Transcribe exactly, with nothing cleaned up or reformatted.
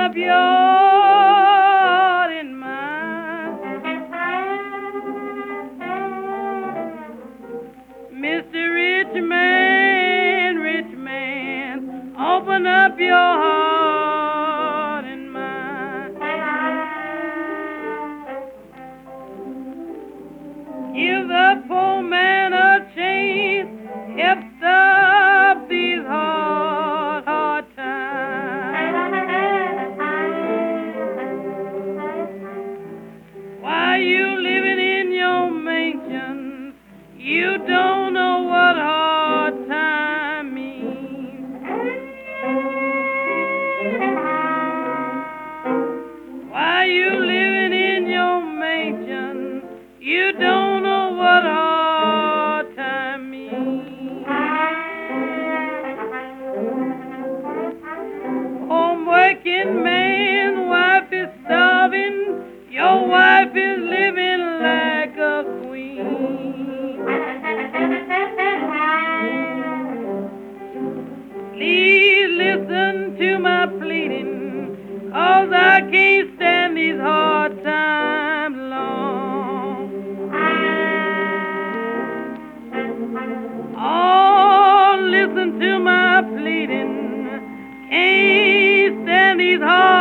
up your heart and mind. Mister Rich Man, rich man, open up your heart and mind. Give the poor man a chance, help stop these hard, hard times. While you living in your mansion, you don't know what hard time means. While you living in your mansion, you don't know what hard time means. Home working man, wife is starving, your wife is living like a queen. Please listen to my pleading, 'cause I can't stand these hard times long. Oh, listen to my pleading, can't stand these hard